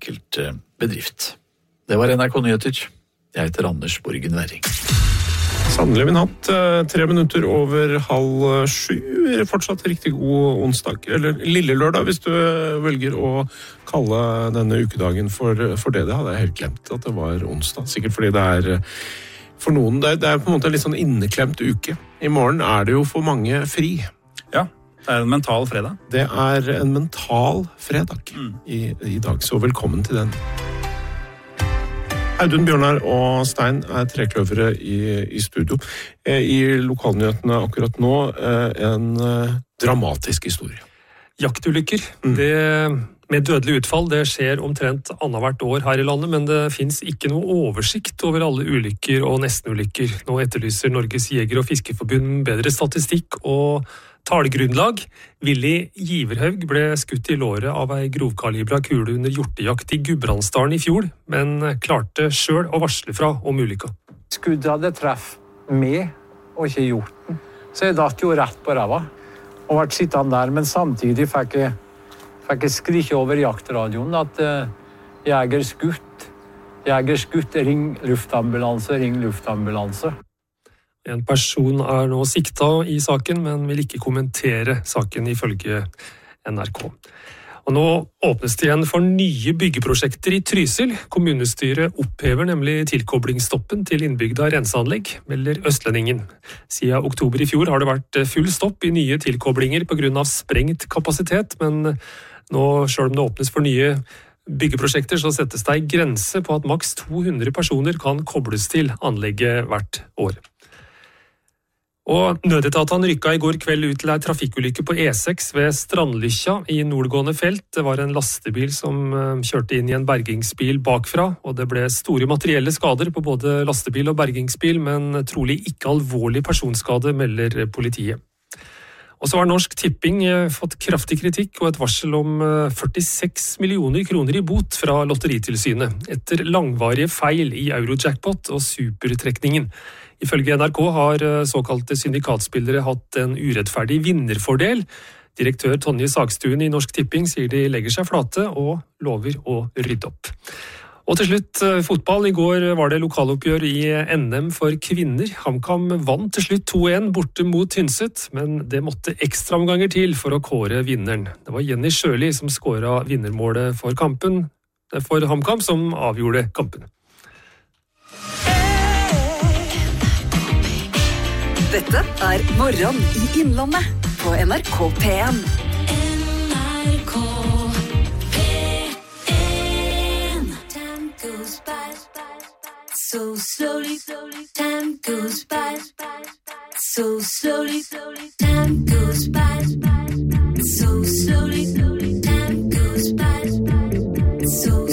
enkelt bedrift. Det var NRK Nyheter. Jeg heter Anders Borgen Werring. Sannelig min hatt, 3 minutter over 6:30, fortsatt riktig god onsdag, eller lille lørdag hvis du velger å kalle denne ukedagen for det. Det hadde jeg helt glemt at det var onsdag, sikkert fordi det for noen, det er på en måte en litt sånn inneklemt uke. I morgen er det jo for mange fri. Ja, det er en mental fredag. Det er en mental fredag i dag, så velkommen til den. Audun, Bjørnar og Stein er trekløvere i studio. I lokalnyhetene akkurat nå en dramatisk historie. Jaktulykker, det med dødelig utfall, det skjer omtrent annethvert år her i landet, men det finnes ikke noe oversikt over alle ulykker og nestenulykker. Nå etterlyser Norges Jeger- og Fiskeforbund bedre statistikk og talegrunnlag. Willy Giverhaug ble skutt i låret av ei grovkalibra kule under hjortejakt i Gudbrandsdalen i fjor, men klarte selv å varsle fra om ulykka. Skuddet hadde treff med og ikke hjorten, så jeg datt jo rett på ræva og ble sittende der, men samtidig fikk jeg skrike over jaktradioen at jeger skutt, ring luftambulanse. En person er nå sikta i saken, men vil ikke kommentere saken ifølge NRK. Og nå åpnes det igjen for nye byggeprosjekter i Trysil. Kommunestyret opphever nemlig tilkoblingsstoppen til innbygda renseanlegg, melder Østlendingen. Siden oktober i fjor har det vært full stopp i nye tilkoblinger på grunn av sprengt kapasitet, men nå, selv om det åpnes for nye byggeprosjekter, så settes det en grense på at maks 200 personer kan kobles til anlegget hvert år. Og nødetatene rykka i går kveld ut til en trafikkulykke på E6 ved Strandlykkja i nordgående felt. Det var en lastebil som kjørte inn i en bergingsbil bakfra, og det ble store materielle skader på både lastebil og bergingsbil, men trolig ikke alvorlig personskade, melder politiet. Og så har Norsk Tipping fått kraftig kritikk og et varsel om 46 millioner kroner i bot fra Lotteritilsynet, etter langvarige feil i Eurojackpot og supertrekningen. Ifølge NRK har såkalte syndikatspillere hatt en urettferdig vinnerfordel. Direktør Tonje Sagstuen i Norsk Tipping sier de legger seg flate og lover å rydde opp. Og til slutt fotball. I går var det lokaloppgjør i NM for kvinner. HamKam vant til slutt 2-1 borte mot Tynset, men det måtte ekstraomganger til for å kåre vinneren. Det var Jenny Sjøli som skåret vinnermålet for kampen, for HamKam, som avgjorde kampen. Dette er Morgen i Innlandet på NRK P1. NRK P1. Time goes by so slowly. Time goes by so slowly. Time goes by so slowly. Time goes by so